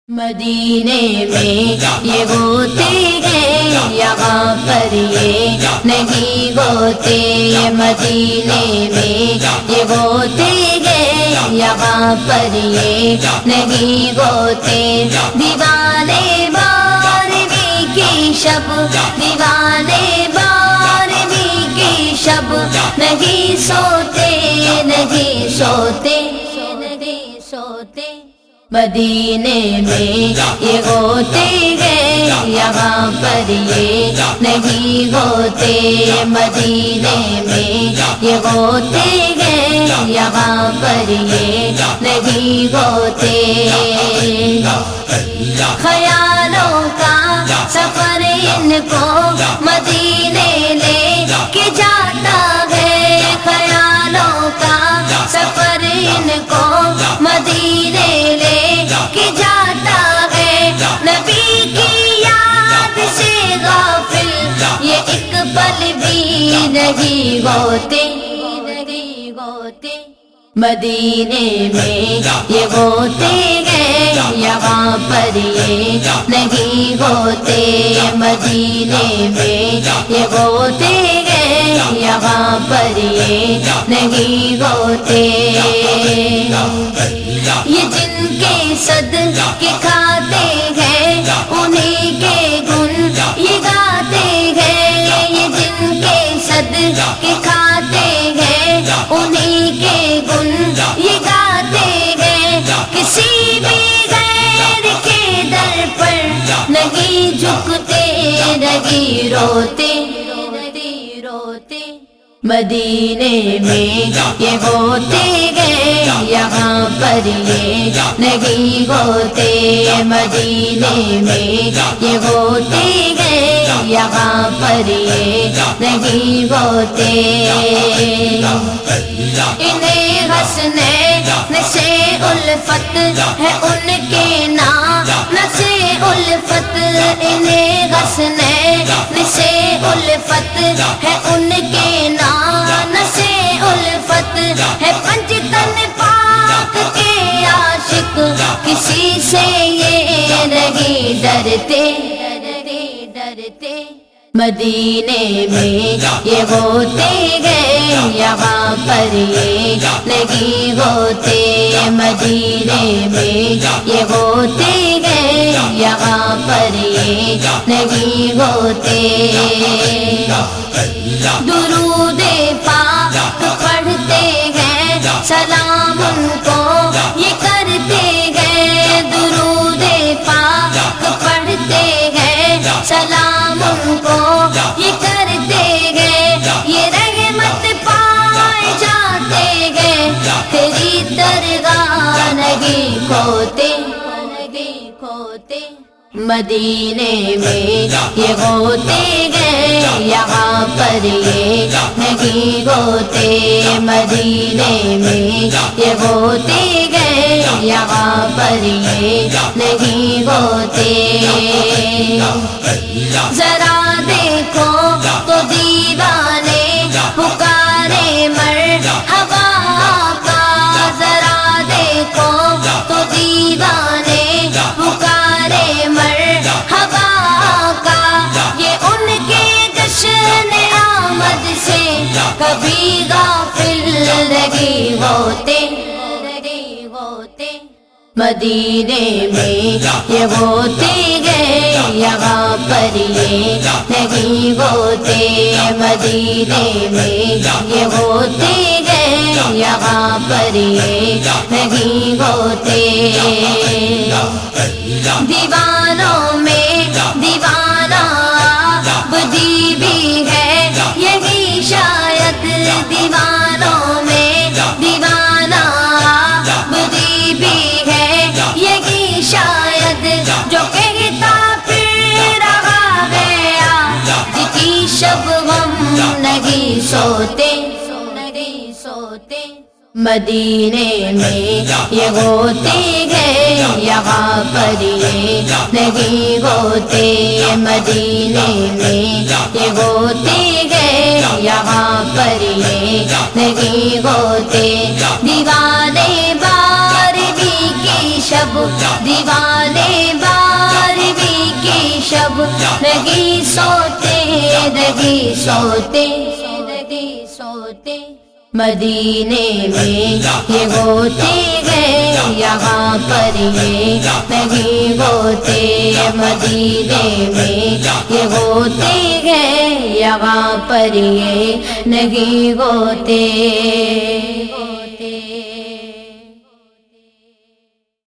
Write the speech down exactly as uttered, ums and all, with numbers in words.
مدینے میں یہ ہوتے ہیں یہاں پر یہ نہیں ہوتے، مدینے میں یہ ہوتے ہیں یہاں پر یہ نہیں ہوتے۔ دیوانے بارہویں کی شب، دیوانے بارہویں کی شب نہیں سوتے، نہیں سوتے، نہیں سوتے۔ مدینے میں یہ ہوتے ہیں یہاں پر یہ نہیں ہوتے، مدینے میں یہ ہوتے ہیں یہاں پر یہ نہیں ہوتے۔ خیالوں کا سفر ان کو مدینے لے کے جاتا ہے، خیالوں کا سفر ان کو مدینے لے کہ جاتا ہے۔ نبی کی یاد سے غافل یہ ایک پل بھی نہیں ہوتے، نہیں ہوتے۔ مدینے میں یہ ہوتے ہیں یہاں پر یہ نہیں ہوتے، مدینے میں یہ ہوتے ہیں یہاں پر یہ نہیں ہوتے۔ یہ جن کے صدقے کھاتے ہیں انہیں کے گن یہ گاتے ہیں، یہ جن کے صدقے کھاتے ہیں انہیں کے گن یہ گاتے ہیں۔ کسی بھی غیر کے در پر نہیں جھکتے، نہیں روتے، نہیں روتے۔ مدینے میں یہ ہوتے ہیں یہاں پر یہ نہیں ہوتے، مدینے میں یہ ہوتے ہیں یہاں پر یہ نہیں ہوتے۔ انہیں حسنین سے الفت ہے ان کے نام سے الفت، انہیں حسنین سے الفت ہے ان کے نام سے الفت ہے۔ پنج تن پاک کے عاشق کسی سے یہ نہیں ڈرتے، نہیں ڈرتے۔ مدینے میں یہ ہوتے ہیں یہاں پر یہ نہیں ہوتے، مدینے میں یہ ہوتے ہیں یہاں پر یہ نہیں ہوتے۔ درود پاک پڑھتے ہیں سلام ان کو یہ کرتے ہیں، درود پاک پڑھتے ہیں سلام ان کو یہ کرتے ہیں۔ یہ رحمت پائے جاتے ہیں تیری درگاہ نہیں کھوتے، نہیں کھوتے۔ مدینے میں یہ ہوتے ہیں یہاں پر یہ نہیں ہوتے، مدینے میں یہ ہوتے ہیں یہاں پر یہ نہیں ہوتے۔ ذرا دیکھو تو دیوانے پکارے مرحبا کا، ذرا دیکھو تو دیوانے پکارے مرحبا کا۔ یہ ان کے جشن آمد سے کبھی غافل نہیں ہوتے، نہیں ہوتے۔ مدینے میں یہ ہوتے ہیں یہاں پر یہ نہیں ہوتے، مدینے میں یہ ہوتے ہیں یہاں پر یہ نہیں ہوتے۔ دیوانوں میں دیوانہ بدی بھی ہے یہی شاید، دیوانوں میں دیوانہ بدی بھی ہے یہی شاید، جو کہتا پھر رہا گیا جس کی شب ہم نہیں سوتے، نہیں سوتے۔ مدینے میں یہ ہوتے ہیں یہاں پر یہ نہیں ہوتے، مدینے میں یہ ہوتے ہیں یہاں پر یہ نہیں ہوتے۔ دیوانے بارہویں کی شب، دیوانے نہیں سوتے سوتے مدینے میں یہ ہوتے ہیں یہاں پر یہ نہیں ہوتے مدینے میں یہ ہوتے ہیں یہاں پر یہ نہیں ہوتے